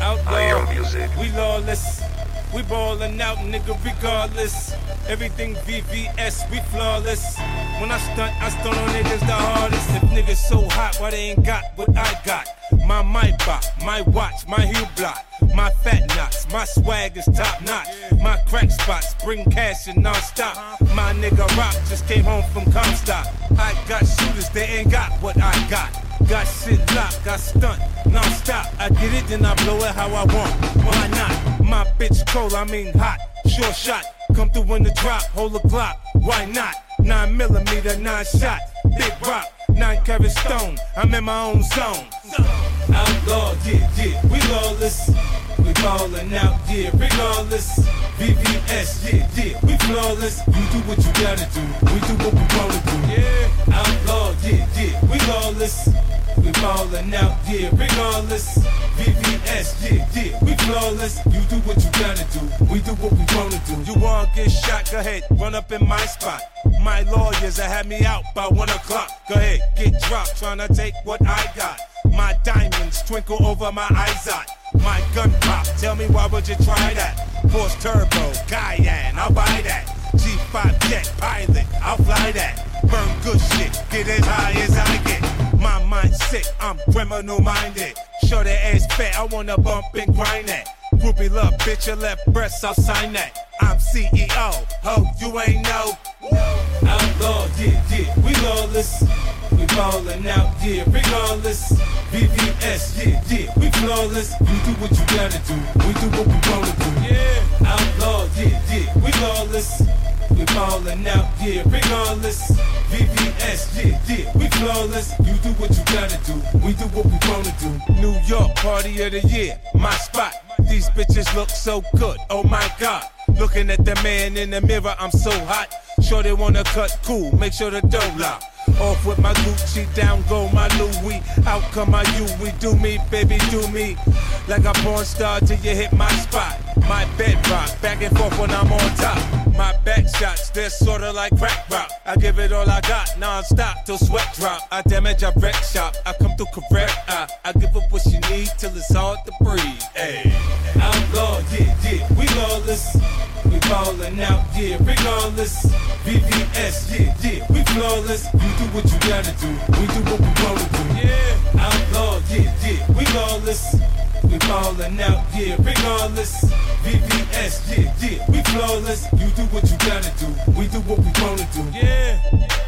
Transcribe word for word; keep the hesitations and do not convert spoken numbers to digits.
Outlaw music. We lawless. We ballin' out, nigga, regardless. Everything V V S, we flawless. When I stunt, I stunt on niggas the hardest. If niggas so hot, why they ain't got what I got? My mic bop, my watch, my heel block, my fat knots, my swag is top notch. My crack spots bring cash and non-stop. My nigga Rock just came home from Comstock. I got shooters, they ain't got what I got. Got shit locked, got stunt, non-stop. I get it, then I blow it how I want. Why not? My bitch cold, I mean hot, short shot. Come through in the drop, hold a Glock. Why not? Nine millimeter, nine shot, big rock, nine carat stone. I'm in my own zone. Outlaw, yeah, yeah, we lawless. We ballin' out, yeah, regardless. V V S, yeah, yeah, we flawless. You do what you gotta do, we do what we wanna do. Yeah, outlaw, yeah, yeah, we lawless. We ballin' out, yeah, regardless. V V S, yeah, yeah, we flawless. You do what you gotta do, we do what we wanna do. You wanna get shot, go ahead, run up in my spot. My lawyers that had me out by one o'clock. Go ahead, get dropped, tryna take what I got. My diamonds twinkle over my eyes out. My gun pop, tell me why would you try that? Force turbo, Cayenne, I'll buy that. G five jet pilot, I'll fly that. Burn good shit, get as high as I get. My mind's sick, I'm criminal minded. Show the ass fat, I wanna bump and grind that. Groupie love, bitch, your left breast, I'll sign that. I'm C E O, ho, you ain't know. Outlaw, yeah, yeah, we lawless. We ballin' out, yeah, regardless. V V S, yeah, yeah, we flawless. You do what you gotta do, we do what we wanna do. Yeah, outlaw, yeah, yeah, we lawless. We ballin' out, yeah, regardless. V V S, yeah, yeah, we flawless. You do what you gotta do, we do what we wanna do. New York, party of the year, my spot. These bitches look so good, oh my God. Looking at the man in the mirror, I'm so hot. Sure they wanna cut cool, make sure the dough lock. Off with my Gucci, down go my Louis. Out come my you, we do me, baby, do me. Like a porn star till you hit my spot. My bedrock, back and forth when I'm on top. My back shots, they're sorta like crack rock. I give it all I got, non-stop till sweat drop. I damage, I wreck shop, I come through correct. I, I give her what she need till it's hard to breathe. Ay. Outlaw, yeah, yeah, we lawless. We ballin' out, yeah, regardless. V V S, yeah, yeah, we flawless. You do what you gotta do, we do what we wanna do. Yeah, outlaw, yeah, yeah, we lawless. We ballin' out, yeah, regardless. V V S, yeah, yeah, we flawless. You do what you gotta do, we do what we wanna do. Yeah.